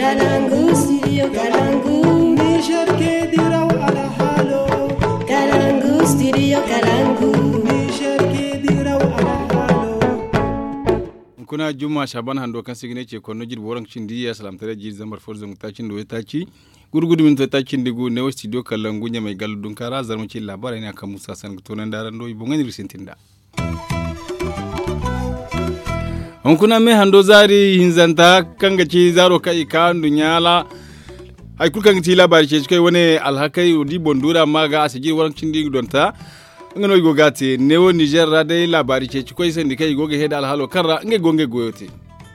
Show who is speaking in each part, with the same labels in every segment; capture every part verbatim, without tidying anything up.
Speaker 1: Kalangu, studio Kalangu. Niger ke diraw ala halo. Kalangu, studio Kalangu. Niger ke diraw ala halo.
Speaker 2: Kuna Juma Shaban hando kan sigine ce kono jir boran cin diya salam tare jir zamar forzo mutacin do taci gurgudu min tacin digu ne studio Kalangu nya mai galdun kara zarmuci labarai ne kan Musa San tonan daran do ibon ngani risintinda. On kuna me hando zari hinzanta kanga ci zaro kai kan dunyala ai kulkan ci labari ce kai wani alhakai odi bondura maga asijir waran cin digu donta ngano igo gati newo Niger radai labari ce kai sai kai goge heda alhalo karra nge gonge goyote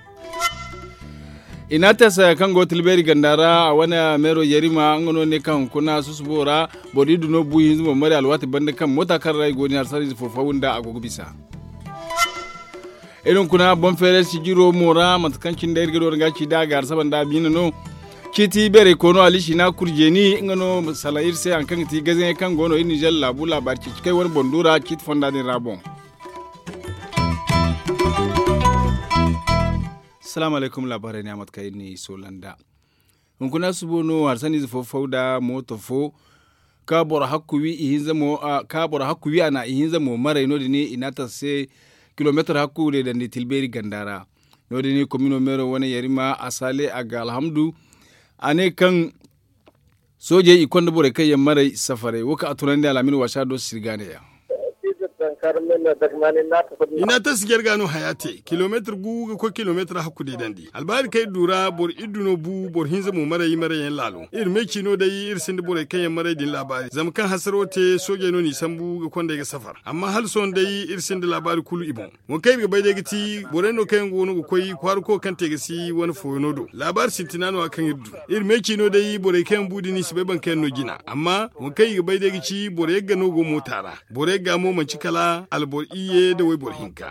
Speaker 2: ina ta sa kan go tilberi gandara wana mero yarima ngano ne kan kuna susubora bodi duno buyi zuma mari alwati bande kan mota karra igo ni arsari fofawunda agogo bisa irin kuna bon fere sigiro mora matkancin da irgiro ngaci da gar saban da binu no kiti bere kono alishi na kurjeni ngano salair sai an kan ti gazen kan gono ini jalla bula barci kai wani bondura kit fonda din rabon. Assalamu alaikum labarai ne amat kai ni solanda mun kuna subono harsani zufo fauda motofo ka bor hakkuwi ihinza mo ka bor hakkuwi ana ihinza mo mare no dini inata se kilometer hakku de dandi tilberi gandara no dini komino mero wani yarima asale aga alhamdu ane kan soje ikonda bore kai yamare safare waka atunande alamin washa do sirgane ya ina ta sigar gano hayate kilometer guga ko kilometer hakku de dandi albari kai dura bor iduno bu bor hinza mu marayi marayen lalo ir meki no dai ir sinde bor kai yamare din labari zam kan hasarote soje no ni sambu ga konda ga safar amma hal son dai ir sinde labari kulu ibon won kai ga bai da giti bore no kai ngono go koy kwar ko kan te ga si wani foyono do labar sintinano akan irdu ir meki no dai bore kai budi ni sibai ban kai no gina amma won kai ga bai da giti bore ga no go motara bore ga mo manci kala albor iye da wai hinka.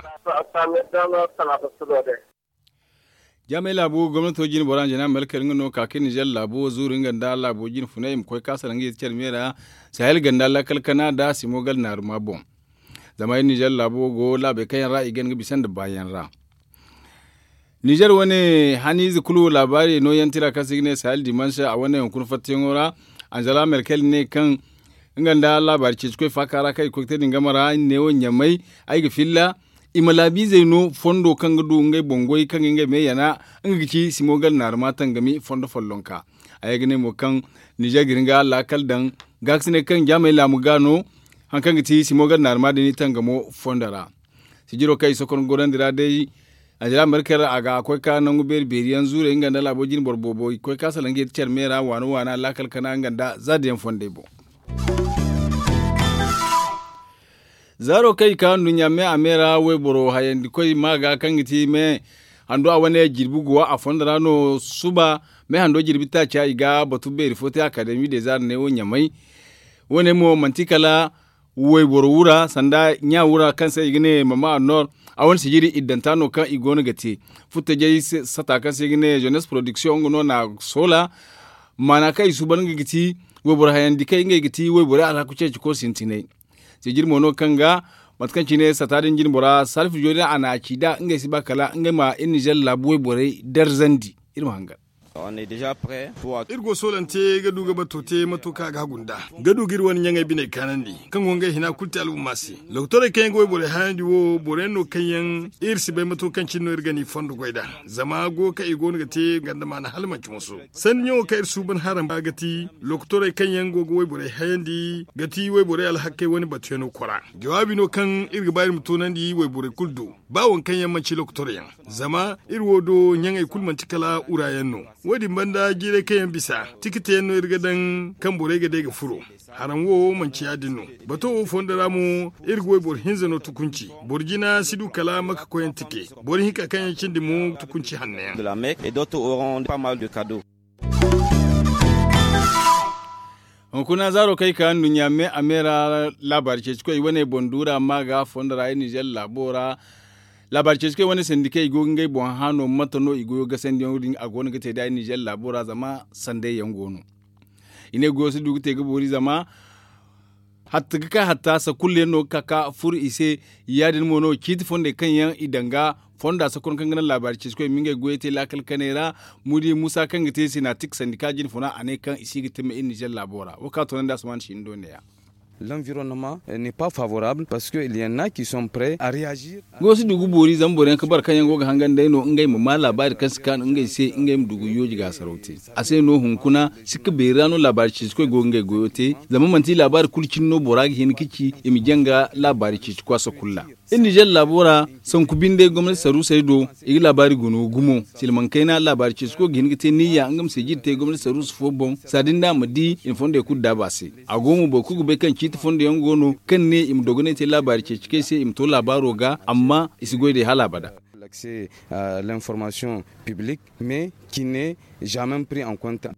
Speaker 2: Jami'ai labo gwamnatojin boran jana malkar ngano kakin Nijar labo zurin ganda labo jin funai im koi kasar ngi cer mera sahel ganda la kalkana da simogal na ruma bon. Zamai Nijar labo go labe kayan ra igen bisan da bayan ra. Nijar wani hani zikulu labari no yantira kasigne sahel dimansha a wannan yankun fatin Angela Merkel ne kan nganda labar ce kai fakara kai ko tedin gamara ne wonya mai ai ga filla imalabi zaino fondo kan gudu ngai bongoi kan ngai me yana ngici simogal nar matan gami fondo follonka ai gane mo kan Niger giringa la kaldan gaksine kan jamai lamu gano han kan gici simogal nar ma dini tangamo fondara sijiro kai sokon goran dira dai ajira markar aga akwai kanan guber beriyan zure nganda labojin borbobo koi kasalange cer mera wano wana la kalkana nganda zadiyan fondebo zaro kai kan dunya me amera we boro hayandi koy maga kangiti me ando awane jirbugo a fondara no suba me hando jirbita cha iga batu be rifote academy des arts ne wonya mai wone mo mantikala we boro wura sanda nya wura kansa igine mama nor awon sigiri idantano kan igono gati futte jey sata kan sigine jeunesse production ngono na sola mana kai suban giti we boro hayandi kai ngai giti we boro ala kuce ko sintine sijir mono kanga matkanci ne satadin jin bora salfi jodi ana kida ngai siba kala ngai ma injal labwe bore darzandi irma hanga
Speaker 3: on est déjà prêt pour
Speaker 4: irgo solante gadu ga batote matuka ga gunda gadu girwan nyanga bine kanandi kan wonga hina kulti alu masi lawtore kayen goy bore handi wo bore no kayen irsi be matukan cinno irgani fondu goida zama go ka igon gate ganda mana halman musu san nyo ka irsu ban haram bagati lawtore kayen go goy bore handi gati way bore al hakke woni bateno kora jawabi no kan irga bayir mutunandi way bore kuldu bawon kayen manci lawtore yan zama irwodo nyanga kulman tikala urayenno wadi banda gire kayan bisa tikite yanno irga dan kan bore ga daga furo haran wo manci yadinno bato fondara mu irgo bor hinzano tukunci borgina sidu kala maka koyan tike bor hika kan yancin dimu tukunci hanne
Speaker 3: de la Mecque et d'autres auront pas mal de cadeaux.
Speaker 2: on kuna zaro kai kan dunya me amera labar ce ko wani bondura maga fondara Niger labora labar ce wani sindike igo ngai bon hano matano igo ga sandi yodin agona gate da Niger labora zama sande yangono ine go su dugute ga bori zama hatta ka hatta sa kulle no kaka fur ise yadin mono kiti fonde kan yan idanga fonda sa kun kan ganan labari ce ko minga goyete la kalkanera mudi musa kan gite sina tik sandika jin funa ane kan isi gite me in Niger labora wakato nan da suman shi indoneya.
Speaker 3: L'environnement n'est pas favorable parce qu'il y en a qui sont prêts à réagir.
Speaker 2: Gosi dugu bori zambore ka bar kanyan goga hangan dai no ngai mu ma labari kan skan ngai se ngai mu dugu yoji ga sarauti ase no hunkuna sika berano labari ci ko go ngai goyote zaman manti labari kulkin no boragi hin kici imi janga labari ci ko sa kulla in Niger labora san kubinde gwamnati saru sai do igi labari gono gumo silman kaina labari ci ko gin gite niyya angam se jitte gwamnati saru su fobon sadin da madi in fonde ku da base agomu bo ku be kan ci fonde yangono kan ne im dogone te labari ci cike sai im to labaro ga amma isigoy de hala bada
Speaker 3: l'accès à l'information publique mais qui n'est jamais pris en compte.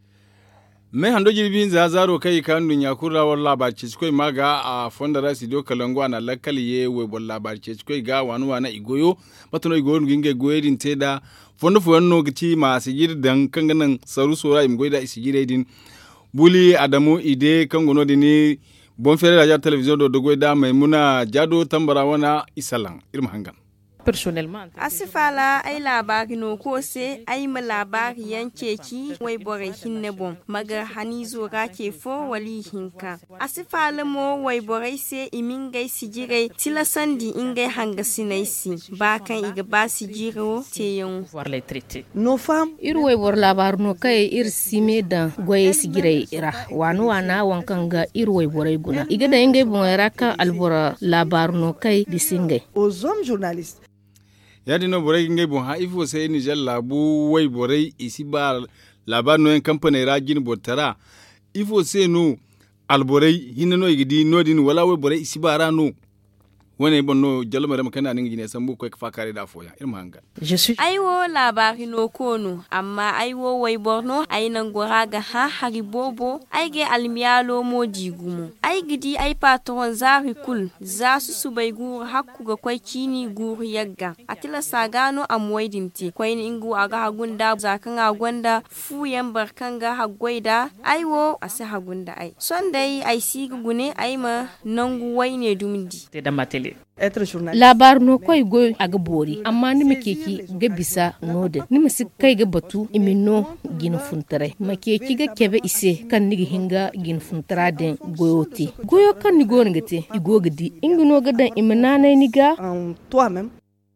Speaker 2: mai hando jirbin za zaro kai kan dunya kurra wal labarci koi maga a fonda rasi do kalangwa na lakali ye we bol labarci koi ga wanu wana igoyo batuno igoyo nginge goyedin teda fondo fo wanno giti ma sigir dan kanganan saru sora im goyda isigire din buli adamu ide kangono dini bon fere radio television do do goyda maimuna jado tambara wana isalan irma hangan
Speaker 5: personnellement asifala ay labari no ko se ay ma labari yanke ki wai bore hinne bon maga hani zo ga ke fo wali hinka asifala mo wai bore se imingai sigire tilasandi ingai hanga sinaisi ba kan iga ba sigiro te yon
Speaker 6: voir les traités
Speaker 7: no fam
Speaker 6: ir wai bor labar no kai ir sime da goye sigire ira wanu wana wankan ga ir wai bore guna iga da ingai bon raka albora labar no kai disingai
Speaker 7: aux hommes journalistes
Speaker 2: yadi no borai ngai bon ha ifo sai Niger labu wai borai isi ba labar no en company ragin botara ifo sai no alborai hinno no igidi no din wala wai borai isi ba rano wani bonno jalma da makana nin gine sambu ko ka kare da foya irma hanga
Speaker 6: je suis
Speaker 5: aiwo labari no kono amma aiwo wai borno ainan goraga ha hari bobo aige almiyalo modi gumo ai gidi ai patron zari kul za su su bai gur hakku ga kwai kini gur yagga atila sagano amwaidinti kwai ni ingu aga hagunda zakan agwanda fuyan barkanga hagwaida aiwo ase hagunda ai sondai ai sigi gune ai ma nangu wai ne dumdi
Speaker 6: te da matele
Speaker 7: être journaliste
Speaker 6: labar no koy goy aga bori amma ni makeki ga bisa node ni misi kai ga batu imino gin funtare makeki ga kebe ise kan ni hinga gin funtara den goyoti goyo kan ni gon ngate igogdi ingino ga dan imanana ni ga
Speaker 7: en toi même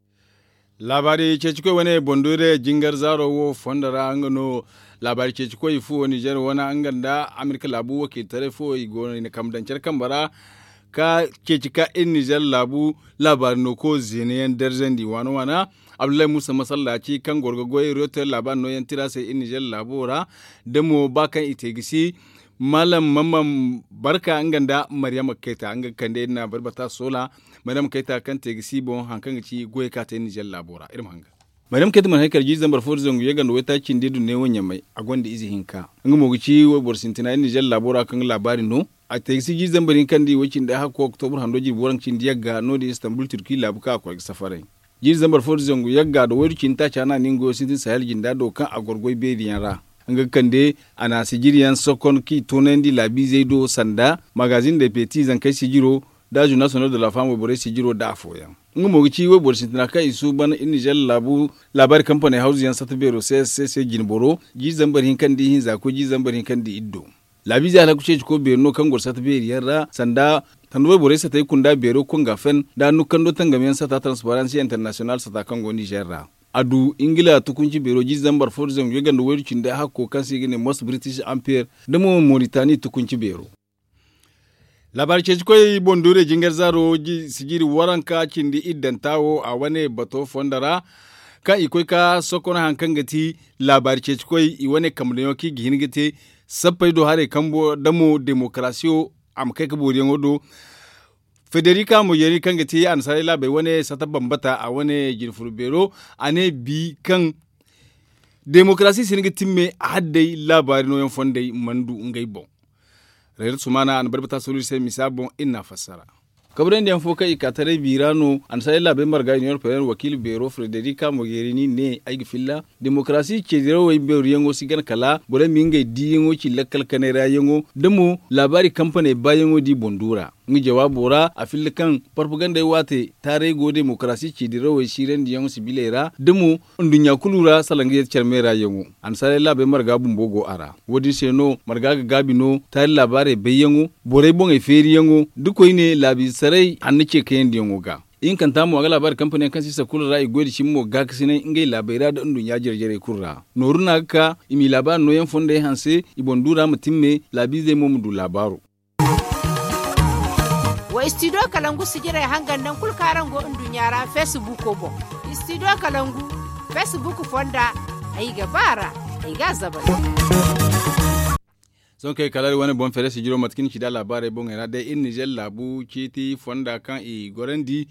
Speaker 2: labari ce ciko wani bondore jingar zaro wo fondara ngano labari ce ciko ifu Niger wana anganda Amerika labu wake tare fo igoni ne kamdan cerkan bara ka ke cika in Niger labu labar no ko zeniyan darjan di wano wana Abdullahi Musa masallaci kan gorgogoyi rotar labar no yan tira sai in Niger labora demo bakan itegisi malam mamman barka an ganda Maryam Keita an ga kande na barbata sola Maryam Keita kan tegisi bon hankan ci goye ka ta Niger labora irin hanga Maryam Keita man haikar ji zambar for zangu ya ganda wata cin dedu ne wonya mai a gonda izi hinka an ga mogici wo borsintina in Niger labora kan labarin no a tegisi ji zambarin kan di wacin da hako Oktober handoji boran cin diyaga no di Istanbul Turki labuka ko safarai ji zambar for zangu yaga da wuri cin ta cana ningo sintin sahel jinda do kan a gorgoi bediyan ra anga kande ana sigiriyan sokon ki tonendi labi zaido sanda magazine de petit zan kai sigiro da ju national de la femme bore sigiro da foya ngo mo ci we bor sintina kai su ban in Niger labu labar company house yan satbero sai sai sai ginboro ji zambar hin kandi hin za ko ji zambar hin kandi iddo labi za la kuce ko berno kan gor satbero yarra sanda tanwe bore sa tay kunda bero ko ngafen da nukan do tangamiyan sata transparency international sata kan go Niger ra adu ingila tukunci beroji zambar forzan yogan da wurcin da hako kan sai gane most british empire da mu mauritania tukunci bero labar ce koy bondure jingar zaro ji sigiri waranka cindi iddan tawo a wane bato fondara ka ikoi ka sokona hankan gati labar ce koy i wane kamleyo ki gihin gate sappai do hare kambo da mu demokrasiyo am kai ka boriyan odo Federica Moyeri kan gati an sai labai wane sata bambata a wane girfurbero ane bi kan demokrasi sin gatimme haddai labari no yan fondai mandu ngai bon rayar sumana an barbata sulu sai misabon inna fassara kabren dian foka ikatare birano an sai labe marga union européen wakil bero Frederica Mogherini ne ay filla demokrasi ke diro way be riyango sigan kala bore minga diyengo ci lakkal kanera yengo demo labari company bayengo di bondura ngi jawabora a filla kan propaganda wate tare go demokrasi ke diro way shiren diyengo sibilera demo ndunya kulura salange cermera yengo an sai labe marga bumbogo ara wodi seno marga gabino tare labare bayengo bore bon e feri yengo dukoy ne labi sarai an nake kayan diyengo ga in kan tamu ga labarin kamfanin kan sisa kula rai godi shi mo ga kisine ingai labaira da ndun ya jirjire kurra noruna ka imi labar no yan fonde hanse ibondura mutimme labi zai mu mudu labaru
Speaker 8: wa studio kalangu sigire hangan nan kulkaran go ndun yara facebook ko bo studio kalangu facebook fonda ai gabara ai ga zabara
Speaker 2: son kai kalar wani bon fere sigiro matkin ki da labarai bon era da in Niger labu kiti fonda kan i gorandi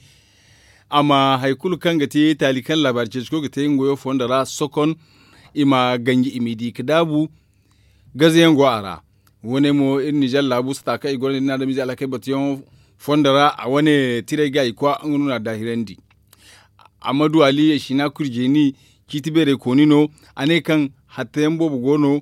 Speaker 2: ama haikulu kan gati talikan labarce ko gati ngoyo fonda ra sokon ima gangi imidi kadabu gazen go ara wone mo in Niger labu sta kai gorandi na da mizi alakai batiyon fonda ra a wani tire ga ikwa nuna da hirandi Amadu Ali shina kurjeni kiti bere konino ane kan hatembo bugono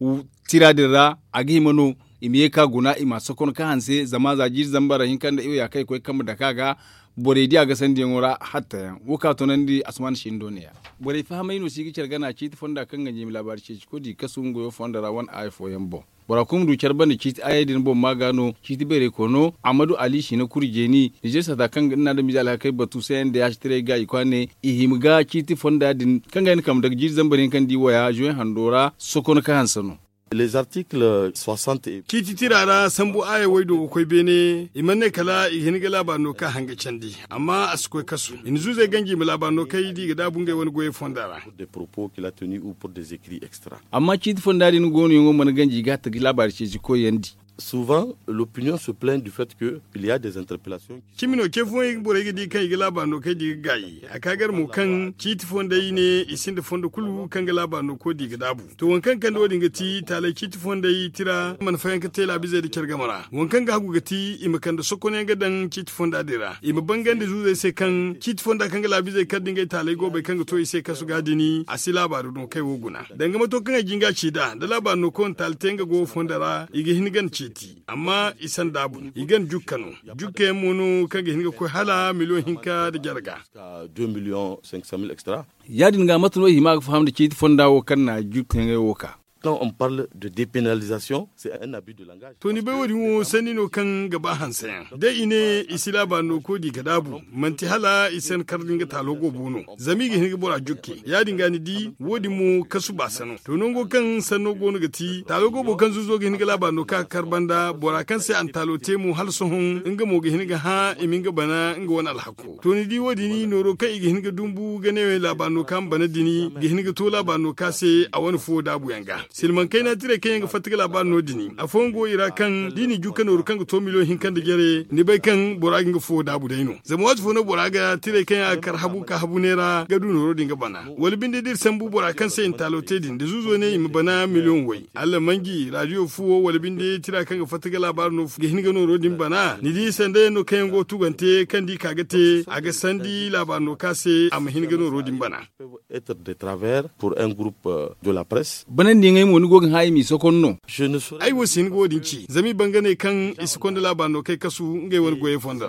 Speaker 2: tiradira agi mano imiye ka guna ima sokon ka hanse zama za jir zambara hinkan da iya kai koi kama da kaga bore dia ga sandi ngora hatta yan wuka tonan di asman shi indoniya bore fa mai no sigi cergana ci ti fonda kan ganji labar ci ko di kasungo yo fonda ra one i for yambo bora kum du cerbani ci ayedin bo magano ci ti bere kono Amadu Ali shi na kurjeni nije sa da kan ina da mijala kai batu sai da ya tire ga ikwane ihimga ci ti fonda din kan ga kam daga jir zambarin kan di waya joen handora sokon ka hansano.
Speaker 9: Les articles soixante et
Speaker 4: kiti tirara sambu aya waido koi bene imanne kala ihini gala ba no ka hanga candi amma askoi kasu in zuze gangi mala ba no kai di gada bunga wani goye fondara
Speaker 9: des propos qu'il a tenus ou pour des écrits extra.
Speaker 2: Amma kiti fondari no gonu yongo man gangi gata labar ce ko yandi.
Speaker 9: Souvent, l'opinion se plaint du fait que il y a des interpellations.
Speaker 4: Kimino ke fon yi bore gidi kan yi laba no kai di gayi akagar mu kan kiti fonda yi ne isin da fonda kulu kan ga laba no ko di gadabu to wankan kan do dinga ti tala kiti fonda yi tira man fayan ka tela bizai da kirgamara wankan ga hagu gati imakan da sokone ga dan kiti fonda dira ima bangan da zuze sai kan kiti fonda kan ga labi zai kan dinga tala go bai kan ga to sai kasu gadini asila ba do kai woguna danga mato kan ginga ci da da laba no kon taltenga go fondara igi hingan ci amma isan dabu igan jukkanu jukke munu kage hinga ko hala million hinka da jarga
Speaker 9: deux millions cinq cent mille extra
Speaker 2: yadin ga matuno hima faham da ci fonda wo kan na jukke woka.
Speaker 9: Quand on parle de dépénalisation, c'est un abus de langage.
Speaker 4: Toni bai wadi wo sani no kan gaba hansayan. Da ine isila ba no ko di gadabu. Manti hala isen kardinga talogo bono. Zami gi hinga bora jukke. Ya dinga ni di wodi mu kasu ba sano. To nongo kan sano go no gati talogo bo kan zuzo gi hinga laba no ka karbanda bora kan sai an talote mu hal sohon inga mo gi hinga ha iminga bana inga wani alhako. Toni di wodi ni noro kai gi hinga dumbu ganewe laba no kan bana dini gi hinga to laba no ka sai a wani fo dabu yanga. Silman kai na tire kai ga fatiga labar no dini a fongo ira kan dini juka no kan to miliyon hin kan da gere ni bai kan boragin ga fo dabu daino zama wasu fo no boraga tire kai a kar habu ka habu nera ga du no rodin ga bana wal bin de dir sambu borakan sai intalote din da zuzo ne im bana miliyon wai Allah mangi radio fuwo wal bin de tira kan ga fatiga labar no ga hin ga no rodin bana ni di sande no kai go tugante kan di kagate aga sandi labar no kase am hin ga no rodin bana
Speaker 9: être de travers pour un groupe de la presse
Speaker 2: banan dinga wani gogin hayi mi sokonno
Speaker 4: ai wasin godin ci zami bangane kan iskondo labano kai kasu ngai wani goye fonda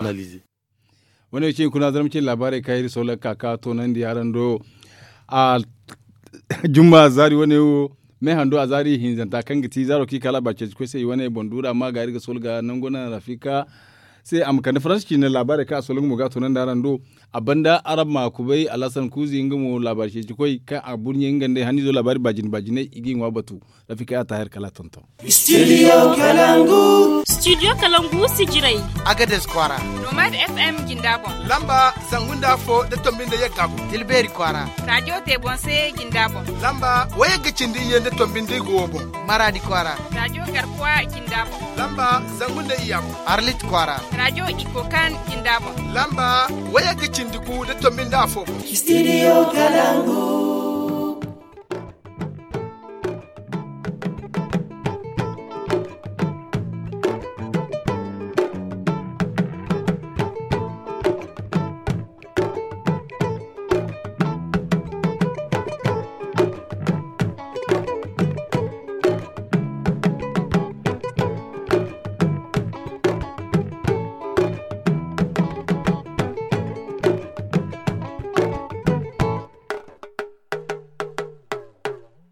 Speaker 4: wani ce kuna zaramcin labarai kai risola kaka to nan da yaran do a jumma zari wani me hando a zari hinzanta kan giti zaro ki kala bace ko sai wani bondura ma ga riga solga nan gona rafika sai am kan faranski ne labarai ka solun mu ga to nan da yaran do abanda arab ma kubai alasan kuzi ngamo labar shi koi ka abunye ngande hanizo labari bajin bajine igin wa batu rafika ta har kala tonto
Speaker 1: studio kalangu
Speaker 5: studio kalangu sijirai
Speaker 10: agades kwara
Speaker 5: nomad fm gindabon
Speaker 10: lamba sangunda fo de tombinde yekabu tilberi kwara
Speaker 5: radio tebonse gindabon
Speaker 10: lamba waye gicindi yende tombinde gobo maradi kwara
Speaker 5: radio garkwa gindabon
Speaker 10: lamba sangunda iyam arlit kwara
Speaker 5: radio ikokan gindabon
Speaker 10: lamba waye gicindi ku de tombinde afo
Speaker 1: studio kalangu